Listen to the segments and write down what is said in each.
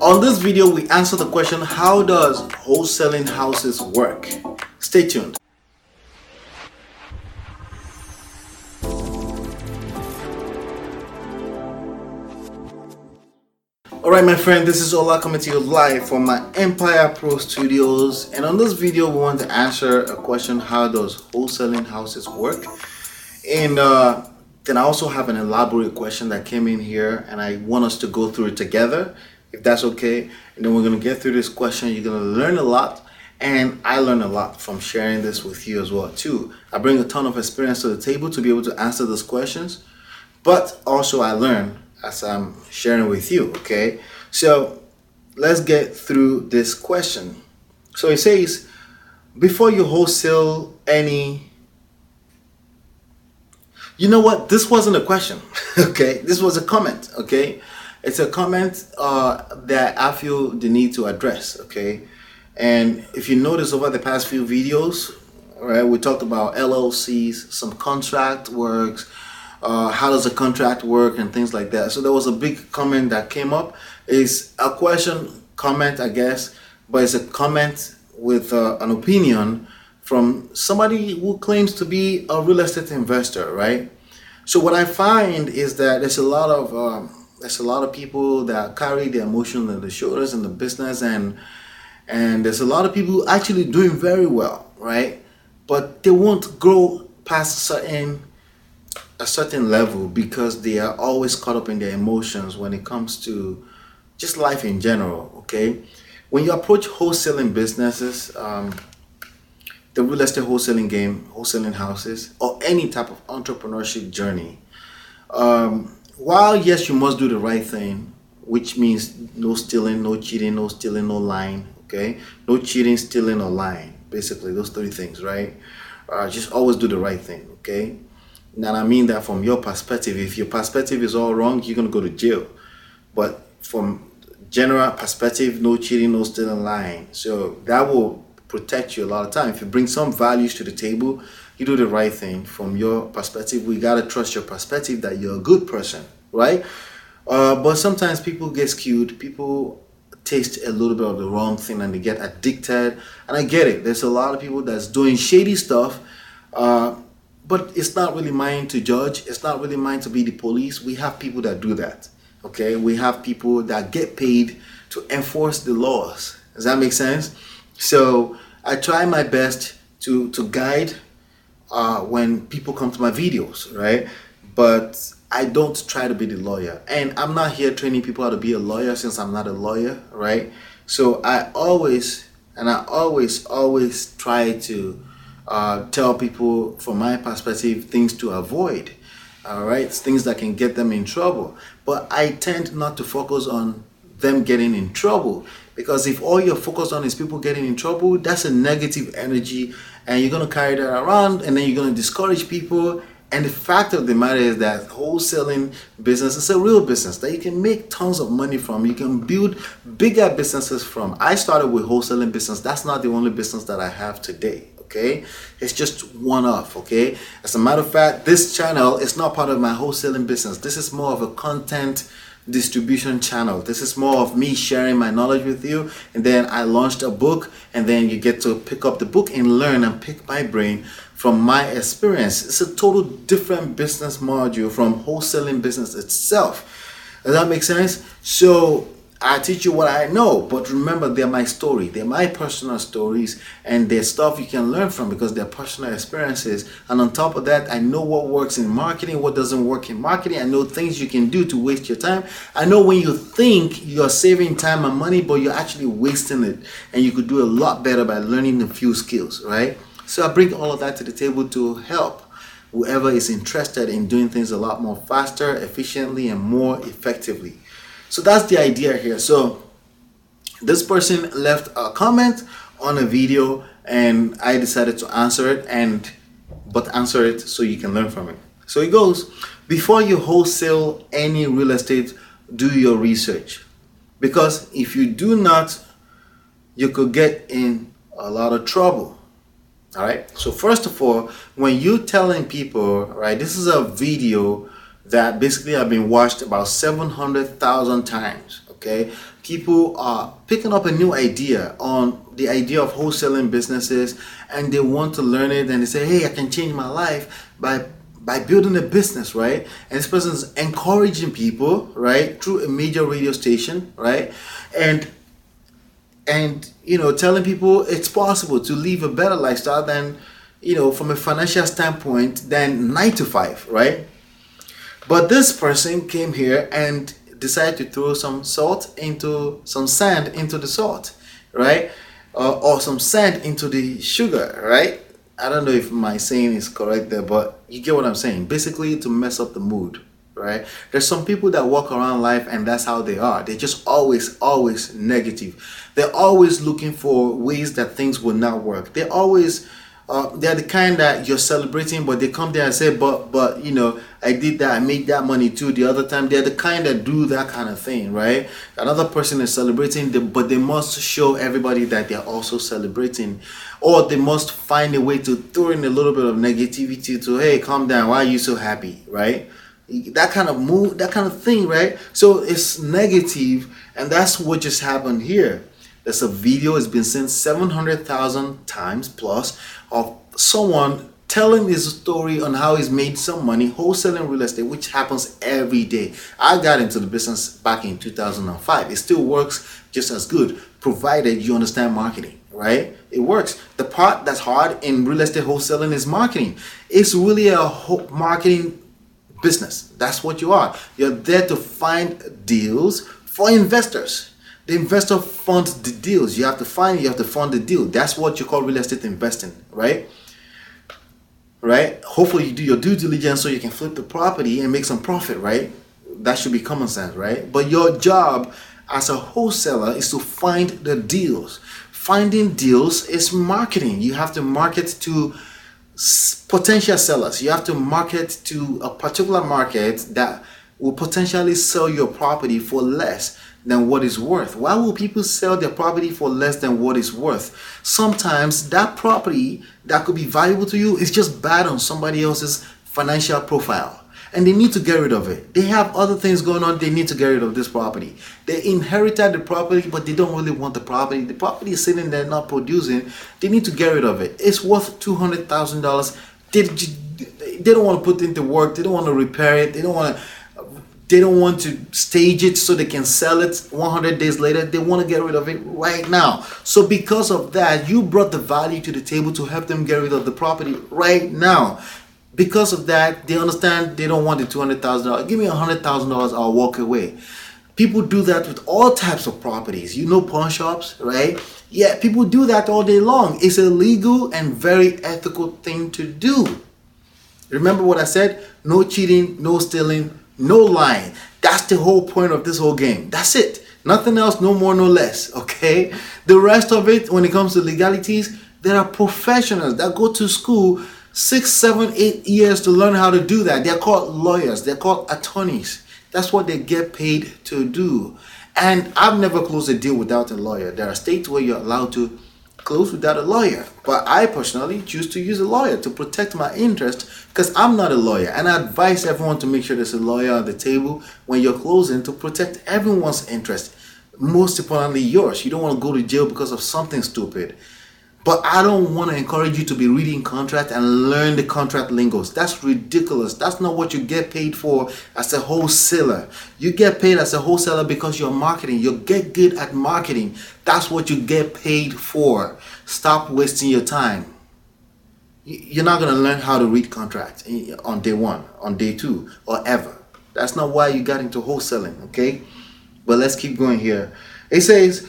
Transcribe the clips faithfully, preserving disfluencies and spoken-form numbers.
On this video, we answer the question, how does wholesaling houses work? Stay tuned. Alright my friend, this is Ola coming to you live from my Empire Pro Studios, and on this video we want to answer a question, how does wholesaling houses work? And uh, then I also have an elaborate question that came in here and I want us to go through it together, if that's okay. And then we're going to get through this question. You're going to learn a lot, and I learn a lot from sharing this with you as well too. I bring a ton of experience to the table to be able to answer those questions, but also I learn as I'm sharing with you, okay? So let's get through this question. So it says, before you wholesale any, you know what, this wasn't a question, okay? This was a comment, okay? It's a comment uh, that I feel the need to address, okay? And if you notice over the past few videos, right, we talked about L L Cs, some contract works, Uh, how does a contract work and things like that. So there was a big comment that came up. It's a question, comment, I guess, but it's a comment with uh, an opinion from somebody who claims to be a real estate investor, right? So what I find is that there's a lot of um, there's a lot of people that carry their emotion on their shoulders in the business, and and there's a lot of people actually doing very well, right? But they won't grow past certain a certain level because they are always caught up in their emotions when it comes to just life in general, okay? When you approach wholesaling businesses, um, the real estate wholesaling game, wholesaling houses, or any type of entrepreneurship journey, um, while yes, you must do the right thing, which means no stealing, no cheating, no stealing, no lying, okay? No cheating, stealing, or lying, basically those three things, right? Uh, just always do the right thing, okay? Now I mean that from your perspective. If your perspective is all wrong, you're gonna go to jail. But from general perspective, no cheating, no stealing, lying. So that will protect you a lot of time. If you bring some values to the table, you do the right thing. From your perspective, we gotta trust your perspective that you're a good person, right? Uh, but sometimes people get skewed. People taste a little bit of the wrong thing and they get addicted. And I get it. There's a lot of people that's doing shady stuff. Uh, But it's not really mine to judge. It's not really mine to be the police. We have people that do that, okay? We have people that get paid to enforce the laws. Does that make sense? So I try my best to, to guide uh, when people come to my videos, right? But I don't try to be the lawyer. And I'm not here training people how to be a lawyer since I'm not a lawyer, right? So I always, and I always, always try to Uh, tell people from my perspective things to avoid, all right, things that can get them in trouble. But I tend not to focus on them getting in trouble, because if all you're focused on is people getting in trouble, that's a negative energy and you're going to carry that around, and then you're going to discourage people. And the fact of the matter is that wholesaling business is a real business that you can make tons of money from. You can build bigger businesses from. I started with wholesaling business. That's not the only business that I have today. Okay, it's just one off. Okay, as a matter of fact, this channel is not part of my wholesaling business. This is more of a content distribution channel. This is more of me sharing my knowledge with you, and then I launched a book, and then you get to pick up the book and learn and pick my brain from my experience. It's a total different business module from wholesaling business itself. Does that make sense? So I teach you what I know, but remember, they're my story. They're my personal stories, and they're stuff you can learn from because they're personal experiences. And on top of that, I know what works in marketing, what doesn't work in marketing. I know things you can do to waste your time. I know when you think you're saving time and money, but you're actually wasting it, and you could do a lot better by learning a few skills, right? So I bring all of that to the table to help whoever is interested in doing things a lot more faster, efficiently, and more effectively. So that's the idea here. So this person left a comment on a video, and I decided to answer it, and but answer it so you can learn from it. So it goes, before you wholesale any real estate, do your research, because if you do not, you could get in a lot of trouble. All right. So first of all, when you're telling people, right, this is a video that basically have been watched about seven hundred thousand times. Okay, people are picking up a new idea on the idea of wholesaling businesses, and they want to learn it, and they say, hey, I can change my life by by building a business, right? And this person is encouraging people, right, through a major radio station, right? And and you know, telling people it's possible to live a better lifestyle than, you know, from a financial standpoint, than nine to five, right? But this person came here and decided to throw some salt into some sand into the salt, right? Uh, or some sand into the sugar, right? I don't know if my saying is correct there, but you get what I'm saying. Basically, to mess up the mood, right? There's some people that walk around life and that's how they are. They're just always, always negative. They're always looking for ways that things will not work. They're always, uh, they're the kind that you're celebrating, but they come there and say, but, but, you know, I did that, I made that money too the other time. They're the kind that do that kind of thing, right? Another person is celebrating, but they must show everybody that they're also celebrating. Or they must find a way to throw in a little bit of negativity to, hey, calm down, why are you so happy, right? That kind of mood, that kind of thing, right? So it's negative, and that's what just happened here. There's a video, it's been seen seven hundred thousand times plus, of someone telling his story on how he's made some money wholesaling real estate, which happens every day. I got into the business back in two thousand five. It still works just as good, provided you understand marketing, right? It works. The part that's hard in real estate wholesaling is marketing. It's really a whole marketing business. That's what you are. You're there to find deals for investors. The investor funds the deals. You have to find, you have to fund the deal. That's what you call real estate investing, right? Right? Hopefully you do your due diligence so you can flip the property and make some profit, right? That should be common sense, right? But your job as a wholesaler is to find the deals. Finding deals is marketing. You have to market to potential sellers. You have to market to a particular market that will potentially sell your property for less than what it's worth. Why will people sell their property for less than what it's worth? Sometimes that property that could be valuable to you is just bad on somebody else's financial profile, and they need to get rid of it. They have other things going on. They need to get rid of this property. They inherited the property, but they don't really want the property. The property is sitting there not producing. They need to get rid of it. It's worth two hundred thousand dollars. They, they don't want to put into work. They don't want to repair it. They don't want to They don't want to stage it so they can sell it one hundred days later. They want to get rid of it right now. So because of that, you brought the value to the table to help them get rid of the property right now. Because of that, they understand they don't want the two hundred thousand dollars. Give me one hundred thousand dollars, I'll walk away. People do that with all types of properties. You know, pawn shops, right? Yeah, people do that all day long. It's a legal and very ethical thing to do. Remember what I said? No cheating, no stealing, no lying. That's the whole point of this whole game. That's it. Nothing else, no more, no less. Okay? The rest of it, when it comes to legalities, there are professionals that go to school six, seven, eight years to learn how to do that. They're called lawyers. They're called attorneys. That's what they get paid to do. And I've never closed a deal without a lawyer. There are states where you're allowed to close without a lawyer, but I personally choose to use a lawyer to protect my interest because I'm not a lawyer, and I advise everyone to make sure there's a lawyer on the table when you're closing to protect everyone's interest, most importantly yours. You don't want to go to jail because of something stupid. But I don't want to encourage you to be reading contract and learn the contract lingos. That's ridiculous. That's not what you get paid for as a wholesaler. You get paid as a wholesaler because you're marketing. You get good at marketing. That's what you get paid for. Stop wasting your time. You're not going to learn how to read contracts on day one, on day two, or ever. That's not why you got into wholesaling, okay? But let's keep going here. It says,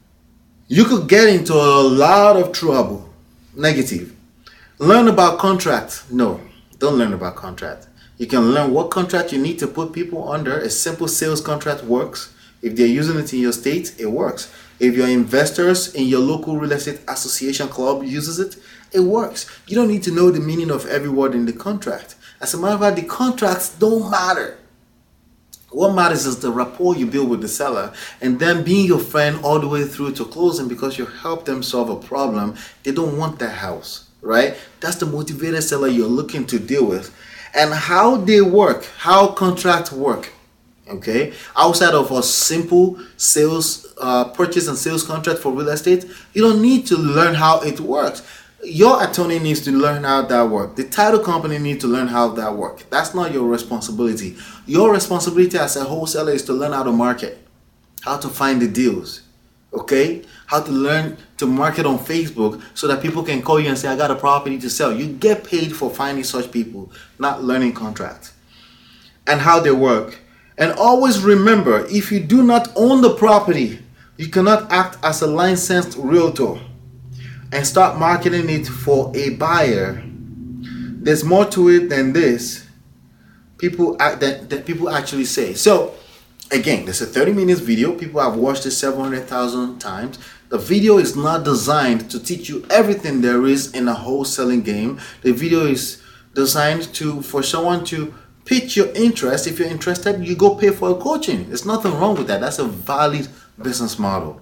you could get into a lot of trouble. Negative. Learn about contract. No, don't learn about contract. You can learn what contract you need to put people under. A simple sales contract works. If they're using it in your state, it works. If your investors in your local real estate association club uses it, it works. You don't need to know the meaning of every word in the contract. As a matter of fact, the contracts don't matter. What matters is the rapport you build with the seller, and then being your friend all the way through to closing because you help them solve a problem. They don't want that house, right? That's the motivated seller you're looking to deal with. And how they work, how contracts work. Okay, outside of a simple sales uh, purchase and sales contract for real estate, you don't need to learn how it works. Your attorney needs to learn how that works. The title company needs to learn how that works. That's not your responsibility. Your responsibility as a wholesaler is to learn how to market, how to find the deals, okay, how to learn to market on Facebook so that people can call you and say, I got a property to sell. You get paid for finding such people, not learning contracts and how they work. And always remember, if you do not own the property, you cannot act as a licensed realtor and start marketing it for a buyer. There's more to it than this. People act, that, that people actually say. So again, this is a thirty minutes video. People have watched it seven hundred thousand times. The video is not designed to teach you everything there is in a wholesaling game. The video is designed to for someone to pitch your interest. If you're interested, you go pay for a coaching. There's nothing wrong with that. That's a valid business model.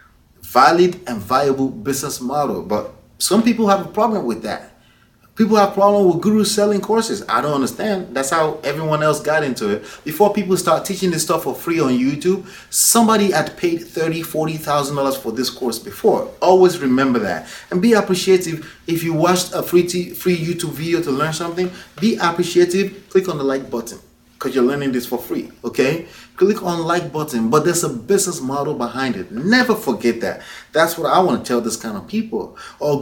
Valid and viable business model. But some people have a problem with that. People have problem with gurus selling courses. I don't understand. That's how everyone else got into it. Before people start teaching this stuff for free on YouTube, somebody had paid thirty thousand dollars, forty thousand dollars for this course before. Always remember that. And be appreciative. If you watched a free, t free YouTube video to learn something, be appreciative. Click on the like button because you're learning this for free, okay? Click on like button, but there's a business model behind it. Never forget that. That's what I want to tell this kind of people. Or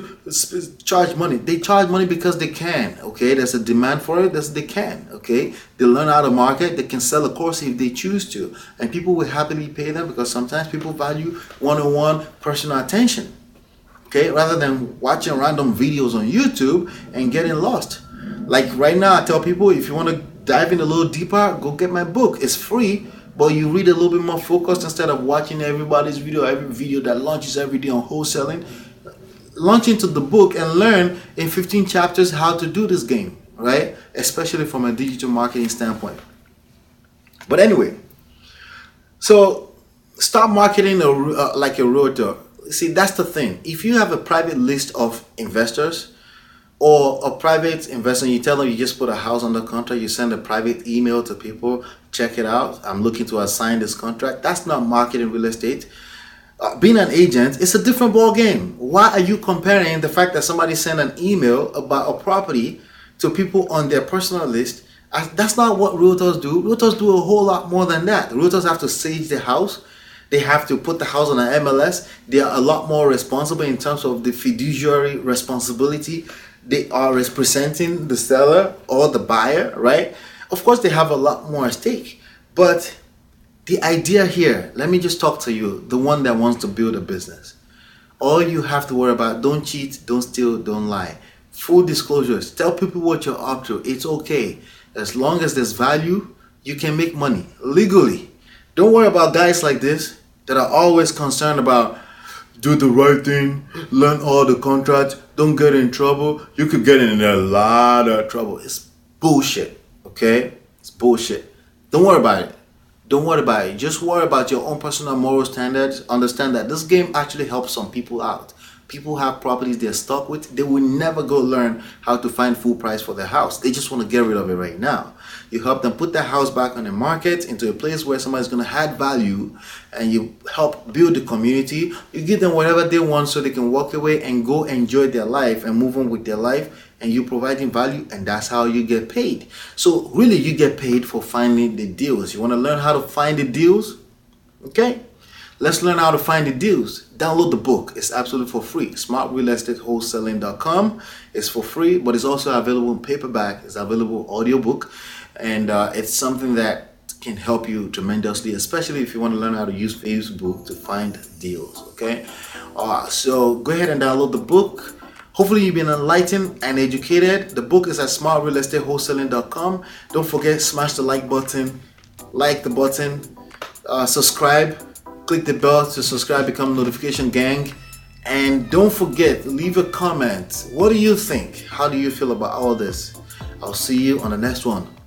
gurus charge money. They charge money because they can, okay? There's a demand for it, that's they can, okay? They learn how to market, they can sell a course if they choose to. And people will happily pay them because sometimes people value one-on-one personal attention, okay? Rather than watching random videos on YouTube and getting lost. Like right now, I tell people, if you want to dive in a little deeper, go get my book. It's free, but you read a little bit more focused instead of watching everybody's video, every video that launches every day on wholesaling. Launch into the book and learn in fifteen chapters how to do this game, right? Especially from a digital marketing standpoint. But anyway, so start marketing a, uh, like a realtor. See, that's the thing. If you have a private list of investors, or a private investor, you tell them you just put a house under contract, you send a private email to people, check it out, I'm looking to assign this contract. That's not marketing real estate. Uh, being an agent, it's a different ball game. Why are you comparing the fact that somebody sent an email about a property to people on their personal list? Uh, that's not what realtors do. Realtors do a whole lot more than that. Realtors have to stage the house. They have to put the house on an M L S. They are a lot more responsible in terms of the fiduciary responsibility. They are representing the seller or the buyer, right? Of course, they have a lot more at stake. But the idea here, let me just talk to you, the one that wants to build a business. All you have to worry about, don't cheat, don't steal, don't lie. Full disclosures, tell people what you're up to. It's okay. As long as there's value, you can make money legally. Don't worry about guys like this that are always concerned about do the right thing, learn all the contracts, don't get in trouble. You could get in a lot of trouble. It's bullshit, okay? It's bullshit. Don't worry about it. Don't worry about it. Just worry about your own personal moral standards. Understand that this game actually helps some people out. People have properties they're stuck with. They will never go learn how to find full price for their house. They just want to get rid of it right now. You help them put their house back on the market into a place where somebody's going to add value, and you help build the community. You give them whatever they want so they can walk away and go enjoy their life and move on with their life, and you providing value, and that's how you get paid. So really, you get paid for finding the deals. You want to learn how to find the deals? Okay? Let's learn how to find the deals. Download the book. It's absolutely for free. smart real estate wholesaling dot com. It's for free, but it's also available in paperback. It's available audiobook. And uh, it's something that can help you tremendously, especially if you want to learn how to use Facebook to find deals, okay? Uh, so go ahead and download the book. Hopefully you've been enlightened and educated. The book is at smart real estate wholesaling dot com. Don't forget, smash the like button, like the button, uh, subscribe. Click the bell to subscribe, become notification gang, and don't forget, leave a comment. What do you think? How do you feel about all this? I'll see you on the next one.